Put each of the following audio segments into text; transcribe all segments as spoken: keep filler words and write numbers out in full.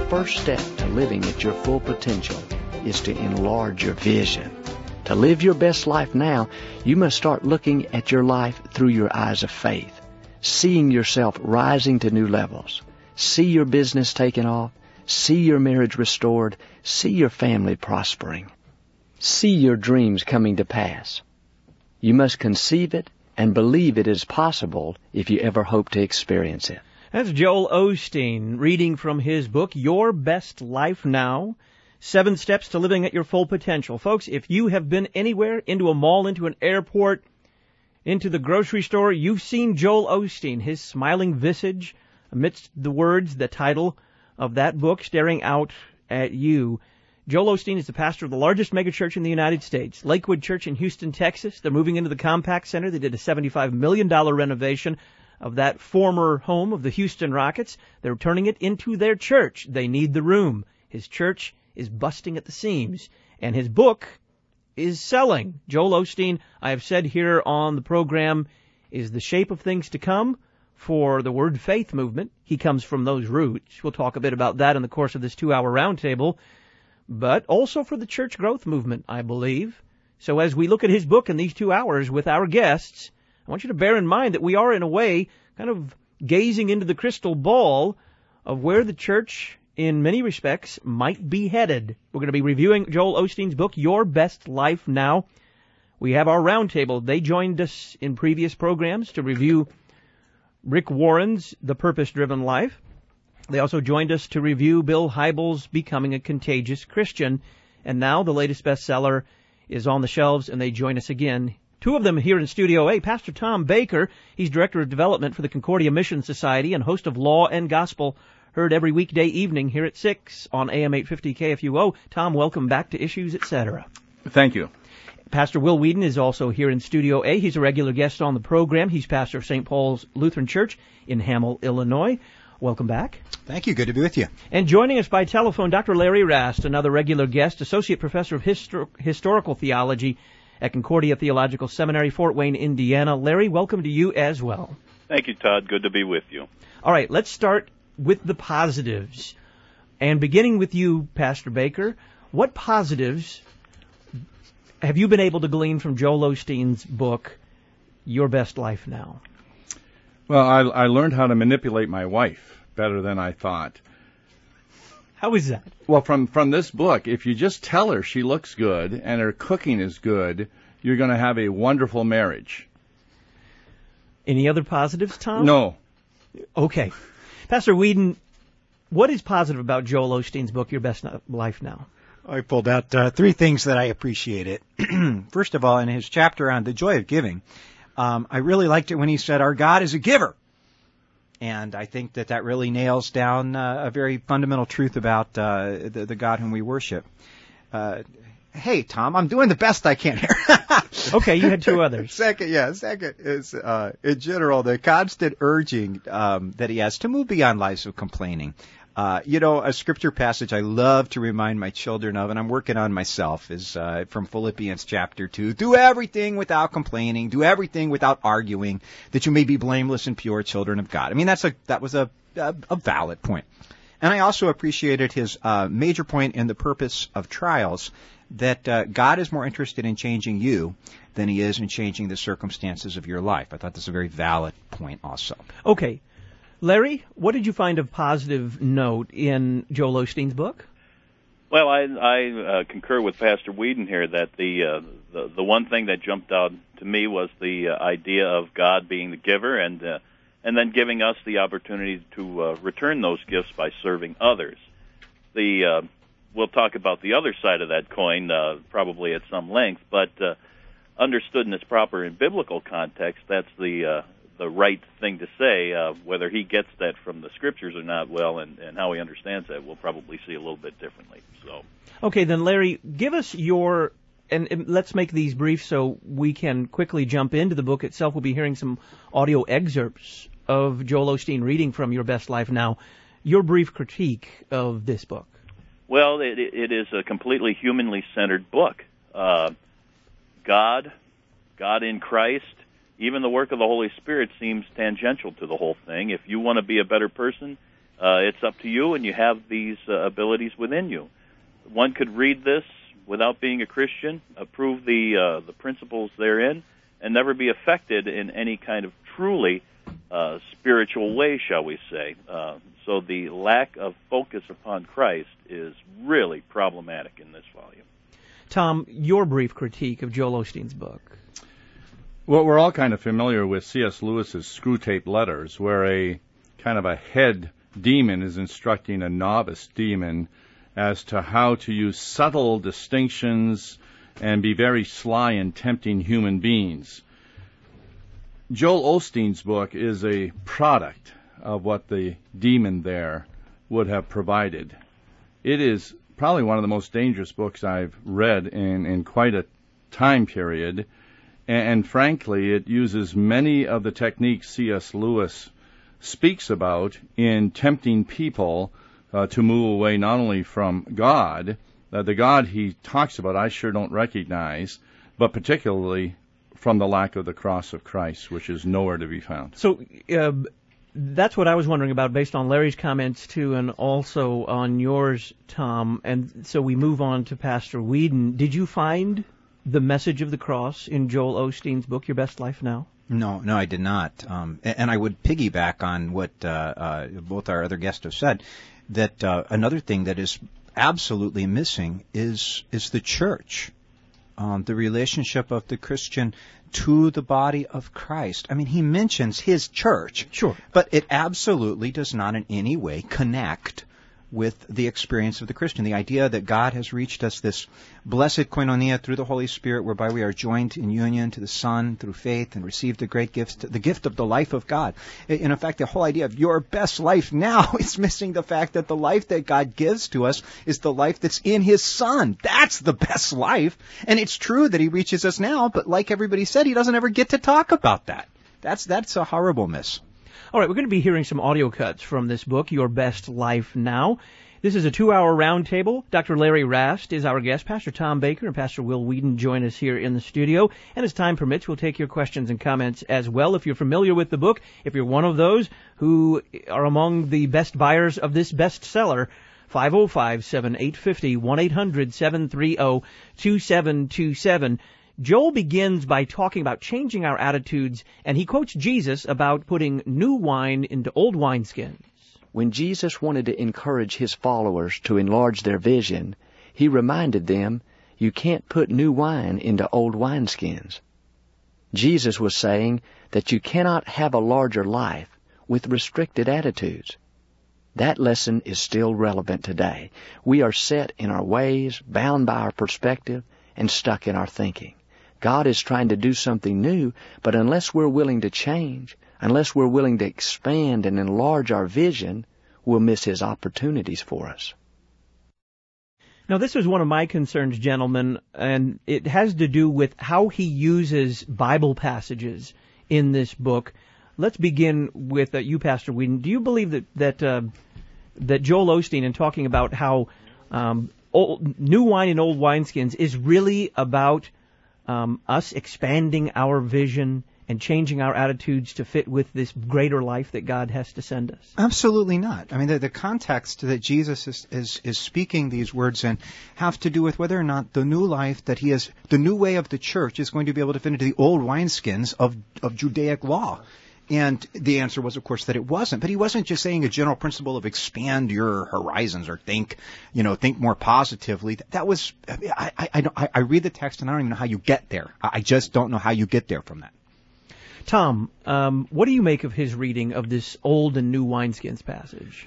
first step to living at your full potential is to enlarge your vision. To live your best life now, you must start looking at your life through your eyes of faith, seeing yourself rising to new levels. See your business taking off. See your marriage restored. See your family prospering. See your dreams coming to pass. You must conceive it and believe it is possible if you ever hope to experience it. That's Joel Osteen reading from his book, Your Best Life Now, Seven Steps to Living at Your Full Potential. Folks, if you have been anywhere, into a mall, into an airport, into the grocery store, you've seen Joel Osteen, his smiling visage amidst the words, the title of that book, staring out at you. Joel Osteen is the pastor of the largest megachurch in the United States, Lakewood Church in Houston, Texas. They're moving into the Compaq Center. They did a seventy-five million dollars renovation of that former home of the Houston Rockets. They're turning it into their church. They need the room. His church is busting at the seams, and his book is selling. Joel Osteen, I have said here on the program, is the shape of things to come for the Word Faith movement. He comes from those roots. We'll talk a bit about that in the course of this two-hour roundtable, but also for the church growth movement, I believe. So as we look at his book in these two hours with our guests, I want you to bear in mind that we are, in a way, kind of gazing into the crystal ball of where the church, in many respects, might be headed. We're going to be reviewing Joel Osteen's book, Your Best Life Now. We have our roundtable. They joined us in previous programs to review Rick Warren's The Purpose-Driven Life. They also joined us to review Bill Hybels' Becoming a Contagious Christian. And now the latest bestseller is on the shelves, and they join us again. Two of them here in Studio A. Pastor Tom Baker, he's Director of Development for the Concordia Mission Society and host of Law and Gospel, heard every weekday evening here at six on A M eight fifty K F U O. Tom, welcome back to Issues, et cetera. Thank you. Pastor Will Whedon is also here in Studio A. He's a regular guest on the program. He's pastor of Saint Paul's Lutheran Church in Hamel, Illinois. Welcome back. Thank you. Good to be with you. And joining us by telephone, Doctor Larry Rast, another regular guest, Associate Professor of Histor- Historical Theology at Concordia Theological Seminary, Fort Wayne, Indiana. Larry, welcome to you as well. Thank you, Todd. Good to be with you. All right, let's start with the positives. And beginning with you, Pastor Baker, what positives have you been able to glean from Joel Osteen's book, Your Best Life Now? Well, I, I learned how to manipulate my wife better than I thought. How is that? Well, from, from this book, if you just tell her she looks good and her cooking is good, you're going to have a wonderful marriage. Any other positives, Tom? No. Okay. Pastor Whedon, what is positive about Joel Osteen's book, Your Best Life Now? I pulled out uh, three things that I appreciated. First of all, in his chapter on the joy of giving, um, I really liked it when he said, our God is a giver. And I think that that really nails down uh, a very fundamental truth about uh, the, the God whom we worship. Uh, hey, Tom, I'm doing the best I can here. Okay, you had two others. Second, yeah, second is, uh, in general, the constant urging um, that he has to move beyond lives of complaining. Uh, you know, a scripture passage I love to remind my children of, and I'm working on myself, is uh, from Philippians chapter two. Do everything without complaining. Do everything without arguing, that you may be blameless and pure children of God. I mean, that's a that was a, a, a valid point. And I also appreciated his uh, major point in the purpose of trials, that uh, God is more interested in changing you than he is in changing the circumstances of your life. I thought that's a very valid point also. Okay. Larry, what did you find of positive note in Joel Osteen's book? Well, I, I uh, concur with Pastor Whedon here that the, uh, the the one thing that jumped out to me was the uh, idea of God being the giver and uh, and then giving us the opportunity to uh, return those gifts by serving others. The uh, we'll talk about the other side of that coin uh, probably at some length, but uh, understood in its proper and biblical context, that's the uh, the right thing to say. Uh, whether he gets that from the scriptures or not, well, and, and how he understands that, we'll probably see a little bit differently. So, okay, then Larry, give us your, and, and let's make these brief so we can quickly jump into the book itself. We'll be hearing some audio excerpts of Joel Osteen reading from Your Best Life Now. Your brief critique of this book. Well, it, it is a completely humanly centered book. Uh, God, God in Christ, even the work of the Holy Spirit seems tangential to the whole thing. If you want to be a better person, Uh, it's up to you, and you have these uh, abilities within you. One could read this without being a Christian, approve the uh, the principles therein, and never be affected in any kind of truly uh, spiritual way, shall we say. Uh, so the lack of focus upon Christ is really problematic in this volume. Tom, your brief critique of Joel Osteen's book. Well, we're all kind of familiar with C S. Lewis's Screwtape Letters, where a kind of a head demon is instructing a novice demon as to how to use subtle distinctions and be very sly in tempting human beings. Joel Osteen's book is a product of what the demon there would have provided. It is probably one of the most dangerous books I've read in, in quite a time period, and, and frankly, it uses many of the techniques C S. Lewis speaks about in tempting people uh, to move away not only from God, uh, the God he talks about I sure don't recognize, but particularly from the lack of the cross of Christ, which is nowhere to be found. So uh, that's what I was wondering about based on Larry's comments, too, and also on yours, Tom. And so we move on to Pastor Whedon. Did you find the message of the cross in Joel Osteen's book, Your Best Life Now? No, no, I did not. Um, and I would piggyback on what uh, uh, both our other guests have said, that uh, another thing that is absolutely missing is is the church, um, the relationship of the Christian to the body of Christ. I mean, he mentions his church, sure, but it absolutely does not in any way connect with the experience of the Christian. The idea that God has reached us this blessed koinonia through the Holy Spirit, whereby we are joined in union to the Son through faith and receive the great gifts, the gift of the life of God. In effect, the whole idea of your best life now is missing the fact that the life that God gives to us is the life that's in His Son. That's the best life. And it's true that He reaches us now, but like everybody said, He doesn't ever get to talk about that. That's, that's a horrible miss. All right, we're going to be hearing some audio cuts from this book, Your Best Life Now. This is a two-hour roundtable. Doctor Larry Rast is our guest. Pastor Tom Baker and Pastor Will Whedon join us here in the studio. And as time permits, we'll take your questions and comments as well. If you're familiar with the book, if you're one of those who are among the best buyers of this bestseller, five oh five, seven eight five oh, one eight hundred, seven three oh, two seven two seven. Joel begins by talking about changing our attitudes, and he quotes Jesus about putting new wine into old wineskins. When Jesus wanted to encourage his followers to enlarge their vision, he reminded them, you can't put new wine into old wineskins. Jesus was saying that you cannot have a larger life with restricted attitudes. That lesson is still relevant today. We are set in our ways, bound by our perspective, and stuck in our thinking. God is trying to do something new, but unless we're willing to change, unless we're willing to expand and enlarge our vision, we'll miss His opportunities for us. Now, this was one of my concerns, gentlemen, and it has to do with how he uses Bible passages in this book. Let's begin with uh, you, Pastor Whedon. Do you believe that that uh, that Joel Osteen, in talking about how um, old, new wine in old wineskins, is really about Um, us expanding our vision and changing our attitudes to fit with this greater life that God has to send us? Absolutely not. I mean, the, the context that Jesus is, is, is speaking these words in have to do with whether or not the new life that he has, the new way of the church is going to be able to fit into the old wineskins of, of Judaic law. And the answer was, of course, that it wasn't. But he wasn't just saying a general principle of expand your horizons or think, you know, think more positively. That was, I, I, I, I read the text and I don't even know how you get there. I just don't know how you get there from that. Tom, um, what do you make of his reading of this old and new wineskins passage?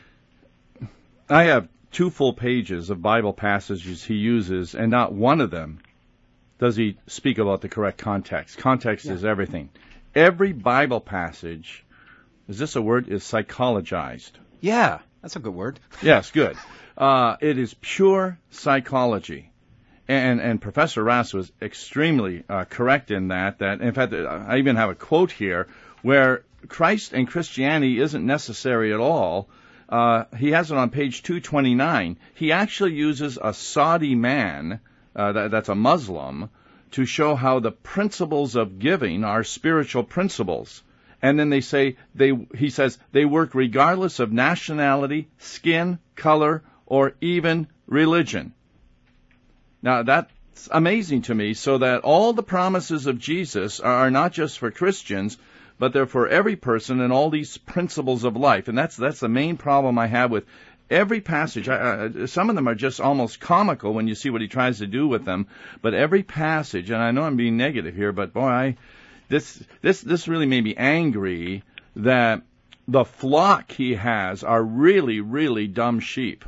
I have two full pages of Bible passages he uses, and not one of them does he speak about the correct context. Context yeah. is everything. Every Bible passage, is this a word, is psychologized. Yeah, that's a good word. Yes, good. Uh, it is pure psychology. And, and Professor Rast was extremely uh, correct in that, that, in fact, I even have a quote here where Christ and Christianity isn't necessary at all. Uh, he has it on page two twenty-nine. He actually uses a Saudi man, uh, that, that's a Muslim, to show how the principles of giving are spiritual principles. And then they say, they, he says, they work regardless of nationality, skin, color, or even religion. Now, that's amazing to me, so that all the promises of Jesus are not just for Christians, but they're for every person and all these principles of life. And that's that's the main problem I have with every passage. I, uh, some of them are just almost comical when you see what he tries to do with them. But every passage, and I know I'm being negative here, but boy, I, this this this really made me angry that the flock he has are really, really dumb sheep.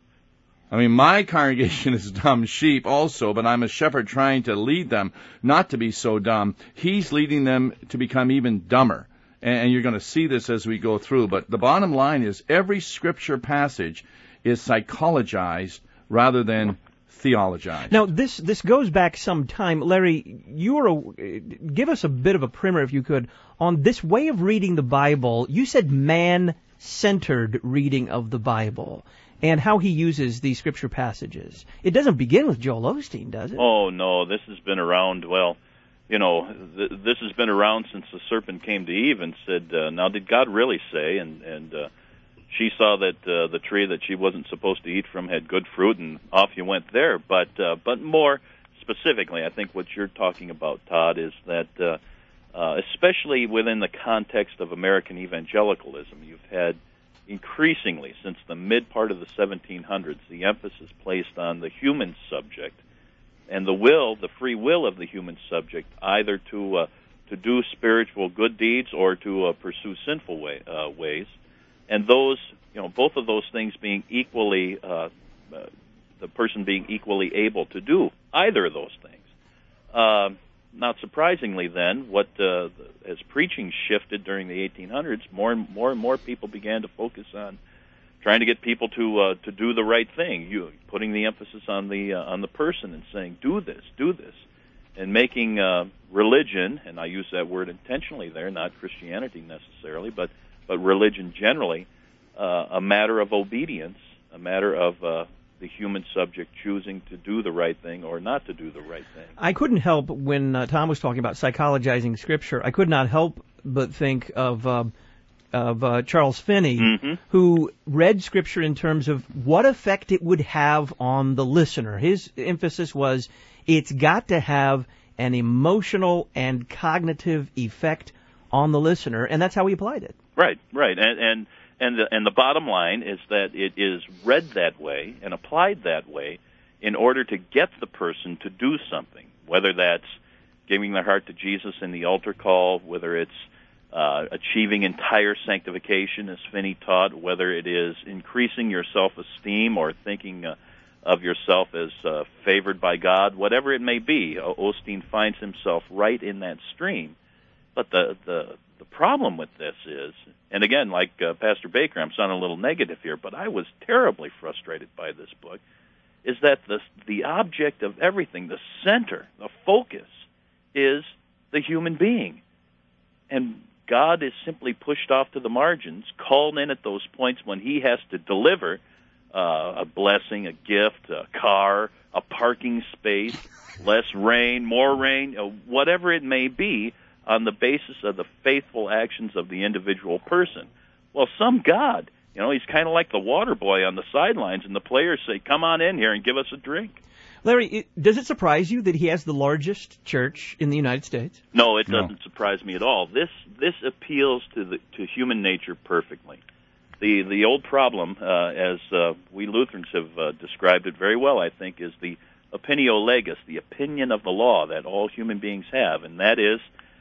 I mean, my congregation is dumb sheep also, but I'm a shepherd trying to lead them not to be so dumb. He's leading them to become even dumber. And you're going to see this as we go through. But the bottom line is every scripture passage is psychologized rather than theologized. Now, this this goes back some time. Larry, you were a, give us a bit of a primer, if you could, on this way of reading the Bible. You said man-centered reading of the Bible, and how he uses these scripture passages. It doesn't begin with Joel Osteen, does it? Oh, no, this has been around, well, you know, th- this has been around since the serpent came to Eve and said, uh, now did God really say? And, and uh, she saw that uh, the tree that she wasn't supposed to eat from had good fruit, and off you went there. But, uh, but more specifically, I think what you're talking about, Todd, is that uh, uh, especially within the context of American evangelicalism, you've had increasingly, since the mid part of the seventeen hundreds, the emphasis placed on the human subject and the will, the free will of the human subject, either to uh, to do spiritual good deeds or to uh, pursue sinful way, uh, ways, and those, you know, both of those things being equally, uh, uh, the person being equally able to do either of those things. Uh, Not surprisingly, then, what uh, as preaching shifted during the eighteen hundreds, more and more and more people began to focus on trying to get people to uh, to do the right thing. You putting the emphasis on the uh, on the person and saying, "Do this, do this," and making uh, religion, and I use that word intentionally there, not Christianity necessarily, but but religion generally, uh, a matter of obedience, a matter of uh, the human subject choosing to do the right thing or not to do the right thing. I couldn't help, when uh, Tom was talking about psychologizing Scripture, I could not help but think of uh, of uh, Charles Finney, mm-hmm. who read Scripture in terms of what effect it would have on the listener. His emphasis was, it's got to have an emotional and cognitive effect on the listener, and that's how he applied it. Right, right, and and And the, and the bottom line is that it is read that way and applied that way in order to get the person to do something, whether that's giving their heart to Jesus in the altar call, whether it's uh, achieving entire sanctification, as Finney taught, whether it is increasing your self-esteem or thinking uh, of yourself as uh, favored by God, whatever it may be. Osteen finds himself right in that stream. But the the The problem with this is, and again, like uh, Pastor Baker, I'm sounding a little negative here, but I was terribly frustrated by this book, is that the the object of everything, the center, the focus, is the human being. And God is simply pushed off to the margins, called in at those points when he has to deliver uh, a blessing, a gift, a car, a parking space, less rain, more rain, uh, whatever it may be, on the basis of the faithful actions of the individual person. Well, some God, you know, he's kind of like the water boy on the sidelines, and the players say, come on in here and give us a drink. Larry, it, does it surprise you that he has the largest church in the United States? No, it No. doesn't surprise me at all. This this appeals to the to human nature perfectly. The the old problem, uh, as uh, we Lutherans have uh, described it very well, I think, is the opinio legis, the opinion of the law that all human beings have, and that is,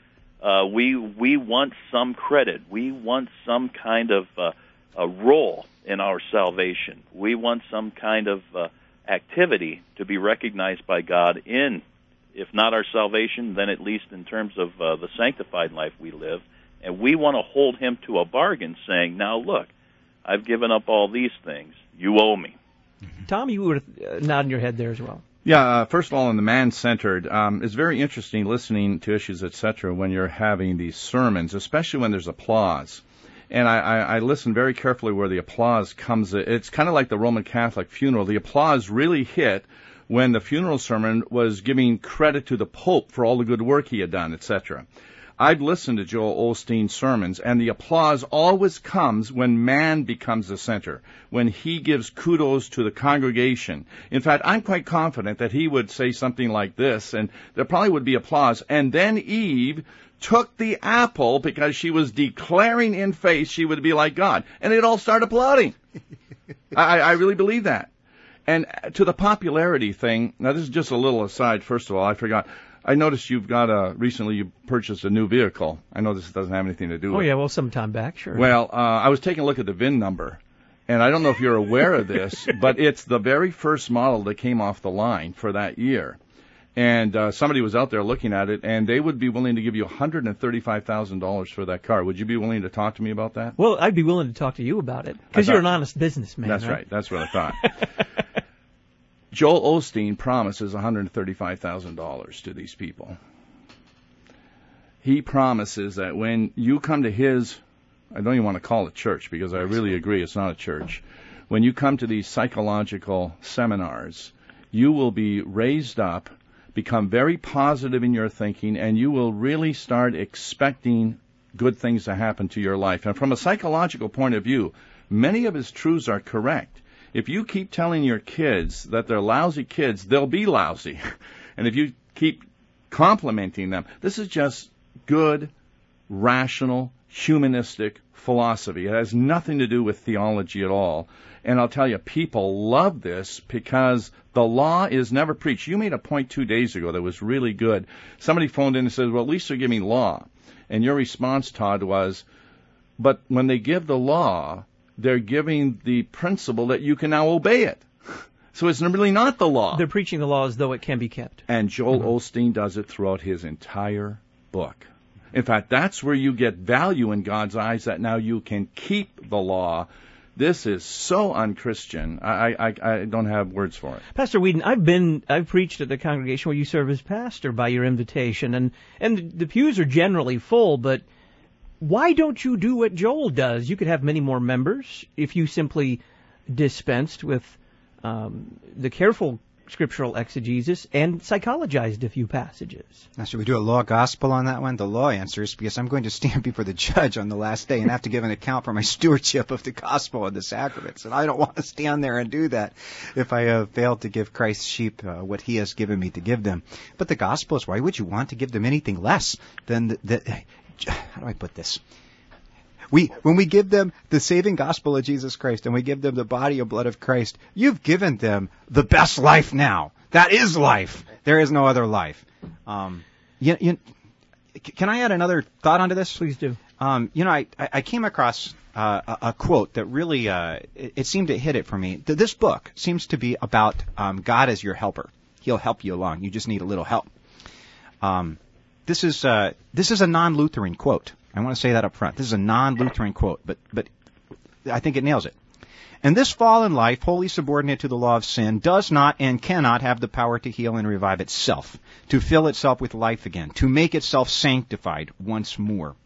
Uh, we we want some credit. We want some kind of uh, a role in our salvation. We want some kind of uh, activity to be recognized by God in, if not our salvation, then at least in terms of uh, the sanctified life we live. And we want to hold him to a bargain, saying, now look, I've given up all these things. You owe me. Tom, you were uh, nodding your head there as well. Yeah, uh, first of all, in the man-centered, um, it's very interesting listening to issues, et cetera, when you're having these sermons, especially when there's applause. And I, I, I listen very carefully where the applause comes. It's kind of like the Roman Catholic funeral. The applause really hit when the funeral sermon was giving credit to the Pope for all the good work he had done, et cetera. I've listened to Joel Osteen's sermons, and the applause always comes when man becomes the center, when he gives kudos to the congregation. In fact, I'm quite confident that he would say something like this, and there probably would be applause. And then Eve took the apple because she was declaring in faith she would be like God, and they'd all start applauding. I, I really believe that. And to the popularity thing, now this is just a little aside. First of all, I forgot. I noticed you've got a, recently you purchased a new vehicle. I know this doesn't have anything to do with it. Oh, yeah, well, sometime back, sure. Well, uh, I was taking a look at the V I N number, and I don't know if you're aware of this, but it's the very first model that came off the line for that year. And uh, somebody was out there looking at it, and they would be willing to give you one hundred thirty-five thousand dollars for that car. Would you be willing to talk to me about that? Well, I'd be willing to talk to you about it, because you're an honest businessman. That's right. right. That's what I thought. Joel Osteen promises one hundred thirty-five thousand dollars to these people. He promises that when you come to his, I don't even want to call it church because I really agree it's not a church. When you come to these psychological seminars, you will be raised up, become very positive in your thinking, and you will really start expecting good things to happen to your life. And from a psychological point of view, many of his truths are correct. If you keep telling your kids that they're lousy kids, they'll be lousy. And if you keep complimenting them, this is just good, rational, humanistic philosophy. It has nothing to do with theology at all. And I'll tell you, people love this because the law is never preached. You made a point two days ago that was really good. Somebody phoned in and said, well, at least they're giving law. And your response, Todd, was, but when they give the law, they're giving the principle that you can now obey it. So it's really not the law. They're preaching the law as though it can be kept. And Joel Mm-hmm. Osteen does it throughout his entire book. In fact, that's where you get value in God's eyes, that now you can keep the law. This is so unchristian. I, I, I don't have words for it. Pastor Whedon, I've been, I've preached at the congregation where you serve as pastor by your invitation, and, and the pews are generally full, but why don't you do what Joel does? You could have many more members if you simply dispensed with um, the careful scriptural exegesis and psychologized a few passages. Now, should we do a law gospel on that one? The law answers, because I'm going to stand before the judge on the last day and have to give an account for my stewardship of the gospel and the sacraments. And I don't want to stand there and do that if I have failed to give Christ's sheep uh, what he has given me to give them. But the gospel is, why would you want to give them anything less than the, the how do I put this? We, when we give them the saving gospel of Jesus Christ and we give them the body and blood of Christ, you've given them the best life now. That is life. There is no other life. Um, you, you, can I add another thought onto this? Please do. Um, you know, I, I came across uh, a, a quote that really, uh, it, it seemed to hit it for me. This book seems to be about um, God as your helper. He'll help you along. You just need a little help. Um, this is uh, this is a non-Lutheran quote. I want to say that up front. This is a non-Lutheran quote, but but I think it nails it. And this fallen life, wholly subordinate to the law of sin, does not and cannot have the power to heal and revive itself, to fill itself with life again, to make itself sanctified once more.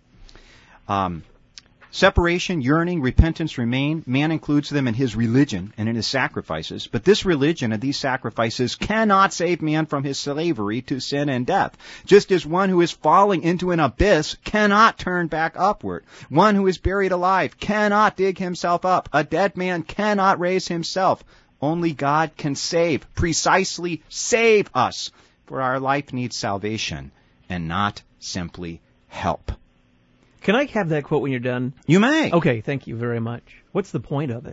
Um, separation, yearning, repentance remain. Man includes them in his religion and in his sacrifices. But this religion and these sacrifices cannot save man from his slavery to sin and death. Just as one who is falling into an abyss cannot turn back upward. One who is buried alive cannot dig himself up. A dead man cannot raise himself. Only God can save, precisely save us. For our life needs salvation and not simply help. Can I have that quote when you're done? You may. Okay, thank you very much. What's the point of it?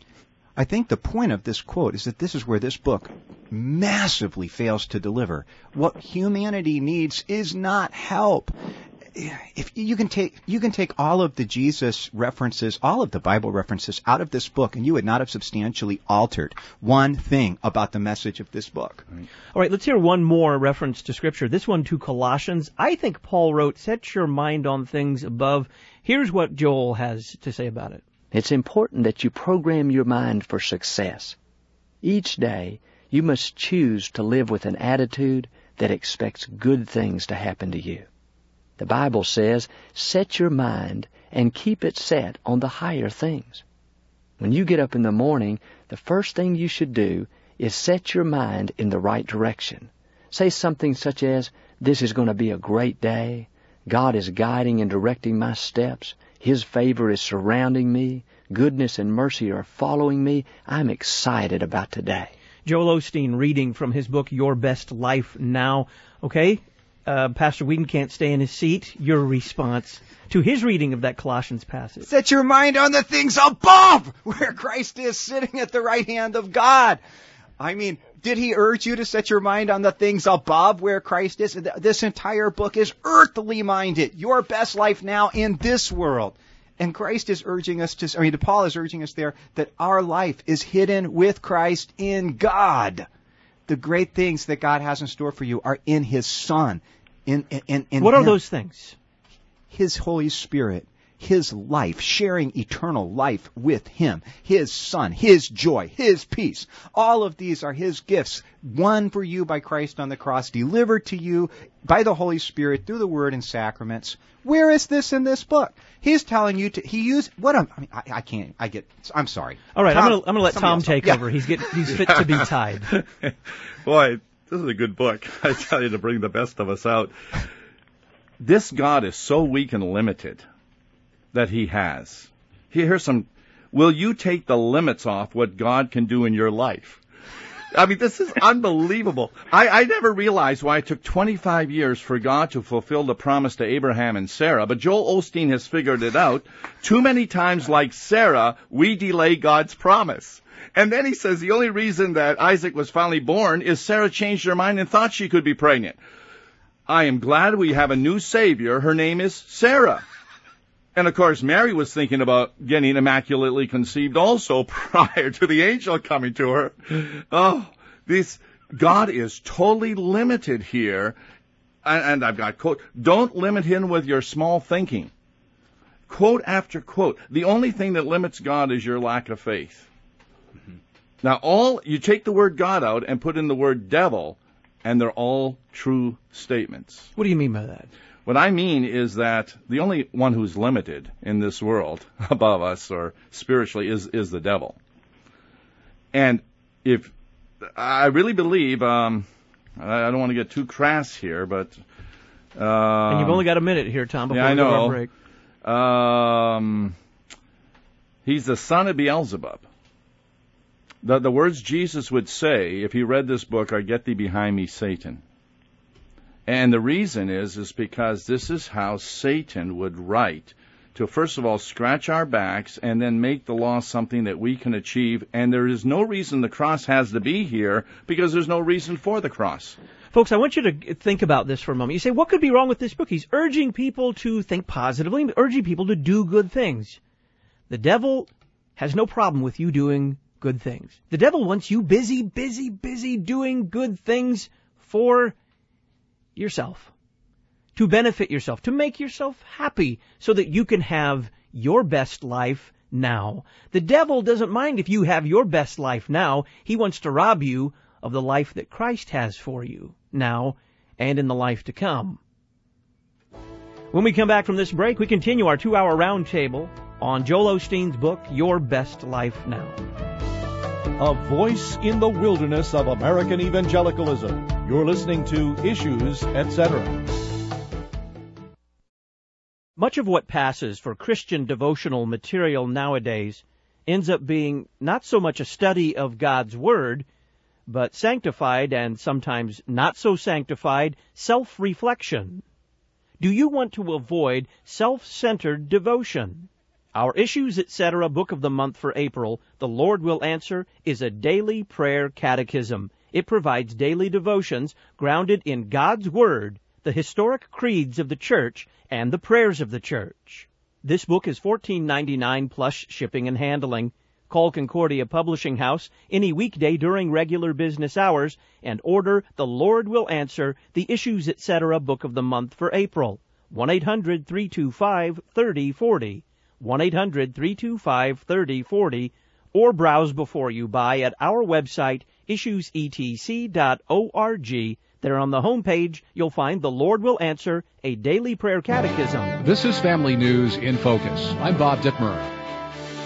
I think the point of this quote is that this is where this book massively fails to deliver. What humanity needs is not help. If you can take you can take all of the Jesus references, all of the Bible references out of this book, and you would not have substantially altered one thing about the message of this book. Right. All right, let's hear one more reference to Scripture. This one to Colossians. I think Paul wrote, "Set your mind on things above." Here's what Joel has to say about it. It's important that you program your mind for success. Each day, you must choose to live with an attitude that expects good things to happen to you. The Bible says, set your mind and keep it set on the higher things. When you get up in the morning, the first thing you should do is set your mind in the right direction. Say something such as, this is going to be a great day. God is guiding and directing my steps. His favor is surrounding me. Goodness and mercy are following me. I'm excited about today. Joel Osteen reading from his book, Your Best Life Now. Okay, uh, Pastor Whedon can't stay in his seat. Your response to his reading of that Colossians passage. Set your mind on the things above, where Christ is sitting at the right hand of God. I mean, did he urge you to set your mind on the things above where Christ is? This entire book is earthly minded. Your best life now in this world. And Christ is urging us to, I mean, Paul is urging us there that our life is hidden with Christ in God. The great things that God has in store for you are in His Son. In, in, in what Him. are those things? His Holy Spirit, His life, sharing eternal life with Him, His Son, His joy, His peace. All of these are His gifts, won for you by Christ on the cross, delivered to you by the Holy Spirit through the Word and sacraments. Where is this in this book? He's telling you to, he used, what am, I mean, I, I can't, I get, I'm sorry. All right, Tom, I'm going to I'm gonna let Tom else. take Yeah. over. He's get, he's fit to be tied. Boy, this is a good book. I tell you, to bring the best of us out. This God is so weak and limited that He has. Here's some, will you take the limits off what God can do in your life? I mean, this is unbelievable. I, I never realized why it took twenty-five years for God to fulfill the promise to Abraham and Sarah, but Joel Osteen has figured it out. Too many times, like Sarah, we delay God's promise. And then he says the only reason that Isaac was finally born is Sarah changed her mind and thought she could be pregnant. I am glad we have a new Savior. Her name is Sarah. And, of course, Mary was thinking about getting immaculately conceived also prior to the angel coming to her. Oh, this God is totally limited here. And, and I've got quote, don't limit Him with your small thinking. Quote after quote. The only thing that limits God is your lack of faith. Mm-hmm. Now, all you take the word God out and put in the word devil, and they're all true statements. What do you mean by that? What I mean is that the only one who's limited in this world above us or spiritually is, is the devil. And if I really believe, um, I don't want to get too crass here, but um, and you've only got a minute here, Tom, before yeah, I we go to our know. break. Um, he's the son of Beelzebub. The, the words Jesus would say if he read this book are, "Get thee behind me, Satan." And the reason is, is because this is how Satan would write to, first of all, scratch our backs and then make the law something that we can achieve. And there is no reason the cross has to be here because there's no reason for the cross. Folks, I want you to think about this for a moment. You say, what could be wrong with this book? He's urging people to think positively, urging people to do good things. The devil has no problem with you doing good things. The devil wants you busy, busy, busy doing good things for yourself, to benefit yourself, to make yourself happy so that you can have your best life now. The devil doesn't mind if you have your best life now. He wants to rob you of the life that Christ has for you now and in the life to come. When we come back from this break, we continue our two-hour roundtable on Joel Osteen's book, Your Best Life Now. A voice in the wilderness of American evangelicalism. You're listening to Issues, et cetera. Much of what passes for Christian devotional material nowadays ends up being not so much a study of God's Word, but sanctified and sometimes not so sanctified self-reflection. Do you want to avoid self-centered devotion? Our Issues, et cetera book of the month for April, The Lord Will Answer, is a daily prayer catechism. It provides daily devotions grounded in God's Word, the historic creeds of the Church, and the prayers of the Church. This book is fourteen ninety-nine plus shipping and handling. Call Concordia Publishing House any weekday during regular business hours and order The Lord Will Answer, the Issues, et cetera book of the month for April. one eight hundred three two five three oh four oh. one eight hundred three two five three oh four oh, or browse before you buy at our website, issues e t c dot org. There on the home page, you'll find The Lord Will Answer, a daily prayer catechism. This is Family News in Focus. I'm Bob Dittmer.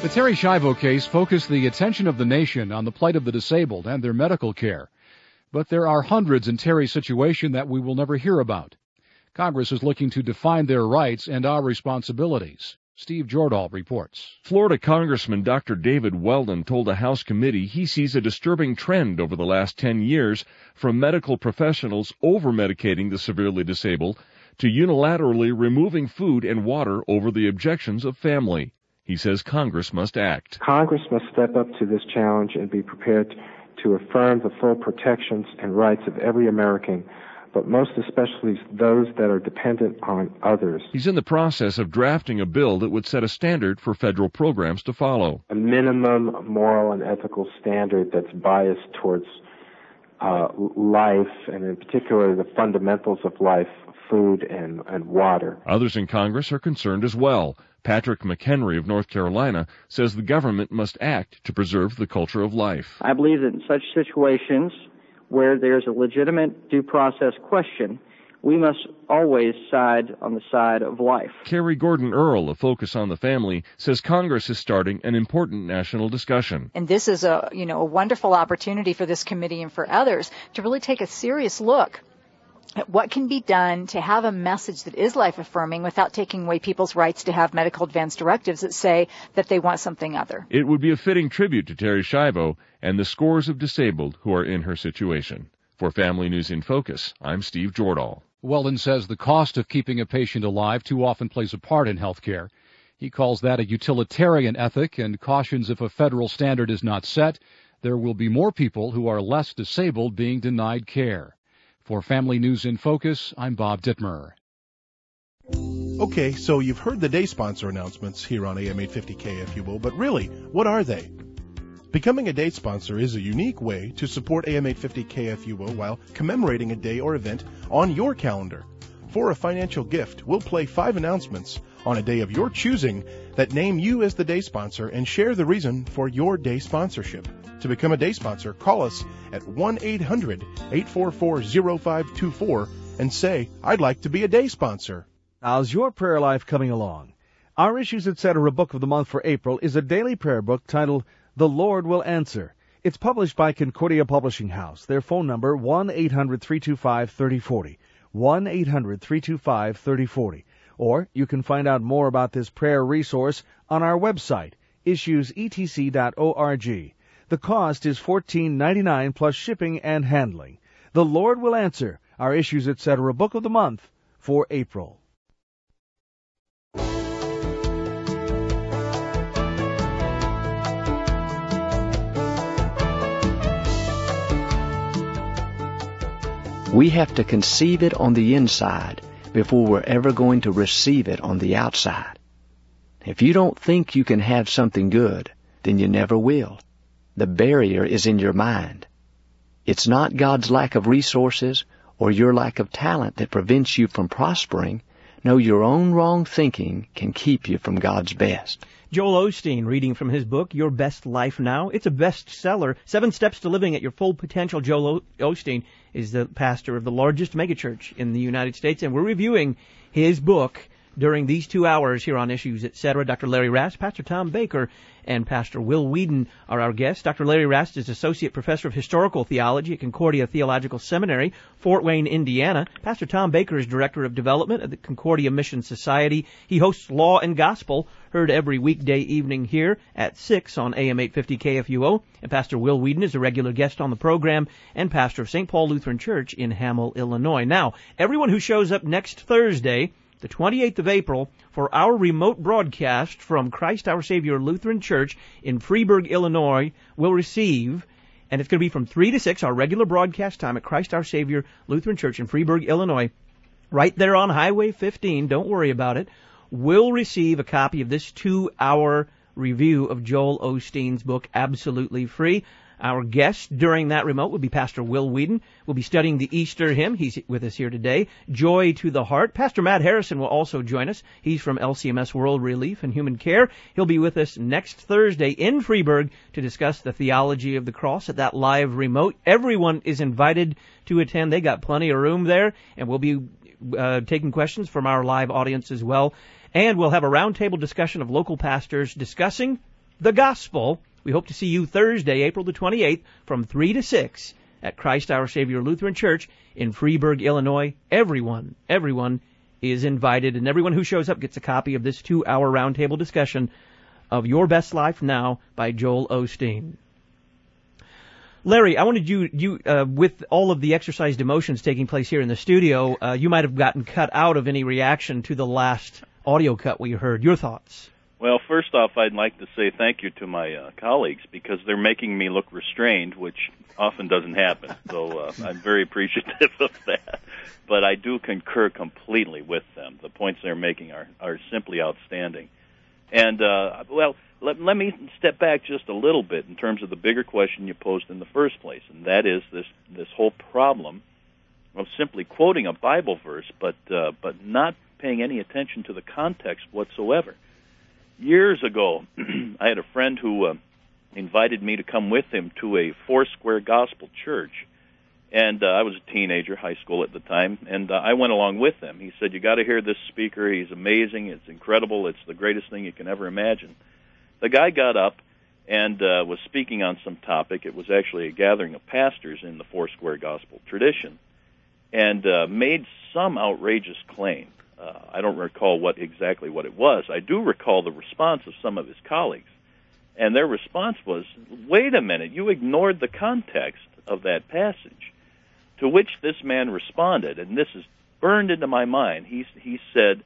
The Terry Schiavo case focused the attention of the nation on the plight of the disabled and their medical care. But there are hundreds in Terry's situation that we will never hear about. Congress is looking to define their rights and our responsibilities. Steve Jordahl reports. Florida Congressman Doctor David Weldon told a House committee he sees a disturbing trend over the last ten years from medical professionals over-medicating the severely disabled to unilaterally removing food and water over the objections of family. He says Congress must act. Congress must step up to this challenge and be prepared to affirm the full protections and rights of every American, but most especially those that are dependent on others. He's in the process of drafting a bill that would set a standard for federal programs to follow. A minimum moral and ethical standard that's biased towards uh, life, and in particular the fundamentals of life, food and, and water. Others in Congress are concerned as well. Patrick McHenry of North Carolina says the government must act to preserve the culture of life. I believe that in such situations where there's a legitimate due process question, we must always side on the side of life. Carrie Gordon Earl of Focus on the Family says Congress is starting an important national discussion. And this is a, you know, a wonderful opportunity for this committee and for others to really take a serious look at what can be done to have a message that is life-affirming without taking away people's rights to have medical advance directives that say that they want something other. It would be a fitting tribute to Terry Schiavo and the scores of disabled who are in her situation. For Family News in Focus, I'm Steve Jordahl. Weldon says the cost of keeping a patient alive too often plays a part in health care. He calls that a utilitarian ethic and cautions if a federal standard is not set, there will be more people who are less disabled being denied care. For Family News in Focus, I'm Bob Dittmer. Okay, so you've heard the day sponsor announcements here on A M eight fifty K F U O, but really, what are they? Becoming a day sponsor is a unique way to support A M eight fifty K F U O while commemorating a day or event on your calendar. For a financial gift, we'll play five announcements on a day of your choosing that name you as the day sponsor and share the reason for your day sponsorship. To become a day sponsor, call us at one eight hundred eight four four zero five two four and say, I'd like to be a day sponsor. How's your prayer life coming along? Our Issues Etc. book of the month for April is a daily prayer book titled The Lord Will Answer. It's published by Concordia Publishing House. Their phone number, one eight hundred three two five three zero four zero, one eight hundred three two five three zero four zero. Or you can find out more about this prayer resource on our website, issues e t c dot org. The cost is fourteen ninety-nine plus shipping and handling. The Lord Will Answer, our Issues Etc. book of the month for April. We have to conceive it on the inside before we're ever going to receive it on the outside. If you don't think you can have something good, then you never will. The barrier is in your mind. It's not God's lack of resources or your lack of talent that prevents you from prospering. No, your own wrong thinking can keep you from God's best. Joel Osteen reading from his book, Your Best Life Now. It's a bestseller. Seven Steps to Living at Your Full Potential. Joel Osteen is the pastor of the largest megachurch in the United States, and we're reviewing his book during these two hours here on Issues Etc. Doctor Larry Rast, Pastor Tom Baker, and Pastor Will Whedon are our guests. Doctor Larry Rast is Associate Professor of Historical Theology at Concordia Theological Seminary, Fort Wayne, Indiana. Pastor Tom Baker is Director of Development at the Concordia Mission Society. He hosts Law and Gospel, heard every weekday evening here at six on A M eight fifty K F U O. And Pastor Will Whedon is a regular guest on the program and pastor of Saint Paul Lutheran Church in Hamel, Illinois. Now, everyone who shows up next Thursday, the twenty-eighth of April, for our remote broadcast from Christ Our Savior Lutheran Church in Freeburg, Illinois, will receive, and it's going to be from three to six, our regular broadcast time at Christ Our Savior Lutheran Church in Freeburg, Illinois, right there on Highway fifteen, don't worry about it, will receive a copy of this two-hour review of Joel Osteen's book, absolutely free. Our guest during that remote will be Pastor Will Whedon. We'll be studying the Easter hymn. He's with us here today. Joy to the Heart. Pastor Matt Harrison will also join us. He's from L C M S World Relief and Human Care. He'll be with us next Thursday in Freeburg to discuss the theology of the cross at that live remote. Everyone is invited to attend. They got plenty of room there, and we'll be uh, taking questions from our live audience as well. And we'll have a roundtable discussion of local pastors discussing the gospel. We hope to see you Thursday, April the twenty-eighth, from three to six at Christ Our Savior Lutheran Church in Freeburg, Illinois. Everyone, everyone is invited, and everyone who shows up gets a copy of this two-hour roundtable discussion of Your Best Life Now by Joel Osteen. Larry, I wanted you, you uh, with all of the exercised emotions taking place here in the studio, uh, you might have gotten cut out of any reaction to the last audio cut we heard. Your thoughts? Well, first off, I'd like to say thank you to my uh, colleagues because they're making me look restrained, which often doesn't happen. So uh, I'm very appreciative of that. But I do concur completely with them. The points they're making are, are simply outstanding. And, uh, well, let, let me step back just a little bit in terms of the bigger question you posed in the first place, and that is this, this whole problem of simply quoting a Bible verse but, uh, but not paying any attention to the context whatsoever. Years ago, I had a friend who uh, invited me to come with him to a Foursquare Gospel church. And uh, I was a teenager, high school at the time, and uh, I went along with him. He said, you got to hear this speaker. He's amazing. It's incredible. It's the greatest thing you can ever imagine. The guy got up and uh, was speaking on some topic. It was actually a gathering of pastors in the Foursquare Gospel tradition, and uh, made some outrageous claim. Uh, I don't recall what exactly what it was. I do recall the response of some of his colleagues, and their response was, wait a minute, you ignored the context of that passage. To which this man responded, and this is burned into my mind. He, he said,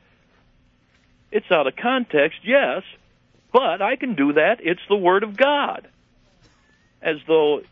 it's out of context, yes, but I can do that. It's the Word of God. As though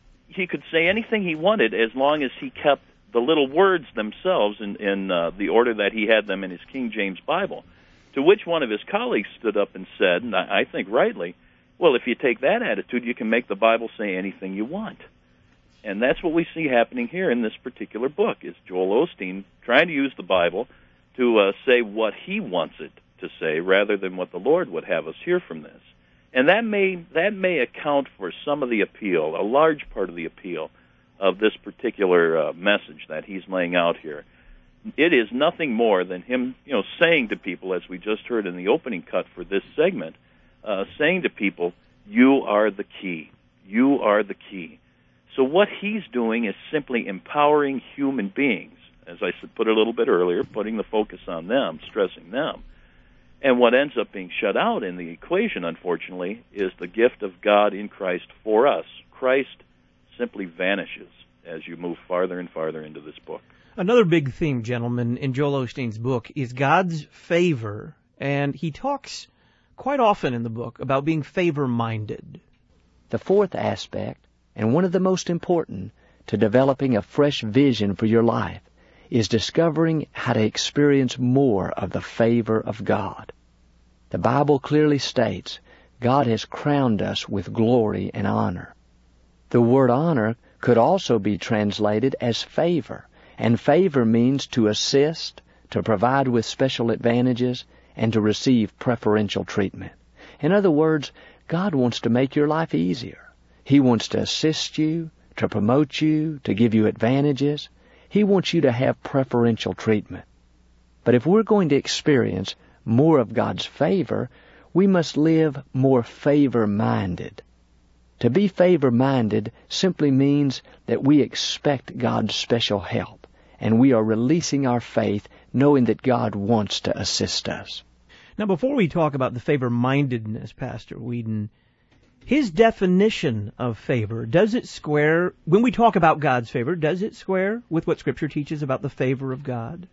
he could say anything he wanted as long as he kept the little words themselves in, in uh, the order that he had them in his King James Bible. To which one of his colleagues stood up and said, and I, I think rightly, well, if you take that attitude, you can make the Bible say anything you want. And that's what we see happening here in this particular book, is Joel Osteen trying to use the Bible to uh, say what he wants it to say rather than what the Lord would have us hear from this. And that may that may account for some of the appeal, a large part of the appeal of this particular uh, message that he's laying out here. It is nothing more than him, you know, saying to people, as we just heard in the opening cut for this segment, uh, saying to people, you are the key. You are the key. So what he's doing is simply empowering human beings, as I put a little bit earlier, putting the focus on them, stressing them. And what ends up being shut out in the equation, unfortunately, is the gift of God in Christ for us. Christ simply vanishes as you move farther and farther into this book. Another big theme, gentlemen, in Joel Osteen's book is God's favor, and he talks quite often in the book about being favor-minded. The fourth aspect, and one of the most important to developing a fresh vision for your life, is discovering how to experience more of the favor of God. The Bible clearly states God has crowned us with glory and honor. The word honor could also be translated as favor, and favor means to assist, to provide with special advantages, and to receive preferential treatment. In other words, God wants to make your life easier. He wants to assist you, to promote you, to give you advantages. He wants you to have preferential treatment. But if we're going to experience more of God's favor, we must live more favor-minded. To be favor-minded simply means that we expect God's special help, and we are releasing our faith knowing that God wants to assist us. Now, before we talk about the favor-mindedness, Pastor Whedon, his definition of favor, does it square, when we talk about God's favor, does it square with what Scripture teaches about the favor of God?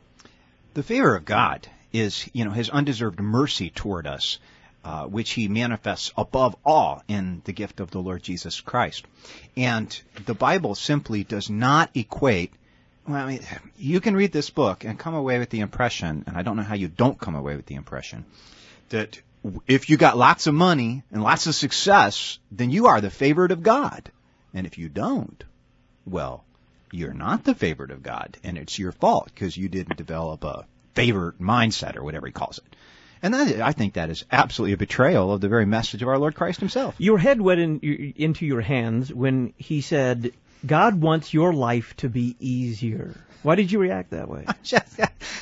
The favor of God is, you know, his undeserved mercy toward us, uh, which he manifests above all in the gift of the Lord Jesus Christ. And the Bible simply does not equate, well, I mean, you can read this book and come away with the impression, and I don't know how you don't come away with the impression, that if you got lots of money and lots of success, then you are the favored of God. And if you don't, well, you're not the favored of God, and it's your fault because you didn't develop a favored mindset or whatever he calls it. And that, I think that is absolutely a betrayal of the very message of our Lord Christ himself. Your head went in, into your hands when he said, God wants your life to be easier. Why did you react that way?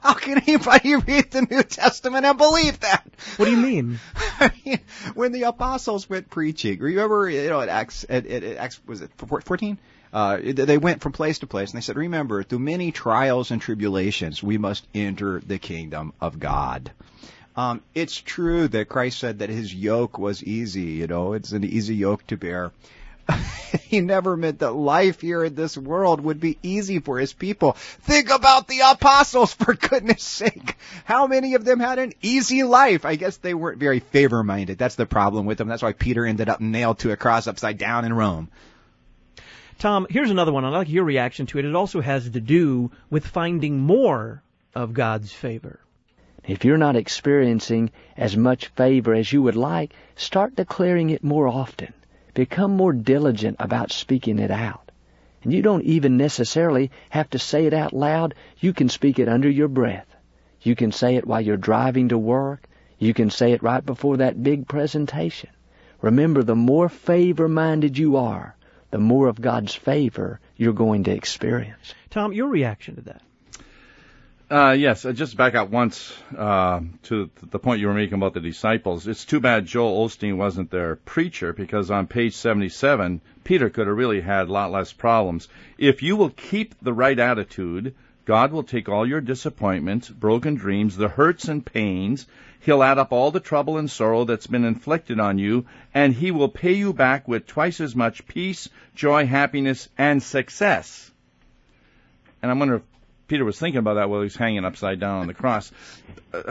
How can anybody read the New Testament and believe that? What do you mean? I mean, when the apostles went preaching, remember, you know, at Acts, at, at, at Acts, was it fourteen? Uh, they went from place to place, and they said, remember, through many trials and tribulations, we must enter the kingdom of God. Um, it's true that Christ said that his yoke was easy, you know, it's an easy yoke to bear. He never meant that life here in this world would be easy for his people. Think about the apostles, for goodness sake. How many of them had an easy life? I guess they weren't very favor-minded. That's the problem with them. That's why Peter ended up nailed to a cross upside down in Rome. Tom, here's another one. I'd like your reaction to it. It also has to do with finding more of God's favor. If you're not experiencing as much favor as you would like, start declaring it more often. Become more diligent about speaking it out. And you don't even necessarily have to say it out loud. You can speak it under your breath. You can say it while you're driving to work. You can say it right before that big presentation. Remember, the more favor-minded you are, the more of God's favor you're going to experience. Tom, your reaction to that? Uh, yes, uh, just back up once uh, to the point you were making about the disciples. It's too bad Joel Osteen wasn't their preacher, because on page seventy-seven, Peter could have really had a lot less problems. If you will keep the right attitude, God will take all your disappointments, broken dreams, the hurts and pains. He'll add up all the trouble and sorrow that's been inflicted on you, and he will pay you back with twice as much peace, joy, happiness, and success. And I'm wondering if Peter was thinking about that while he was hanging upside down on the cross. Uh,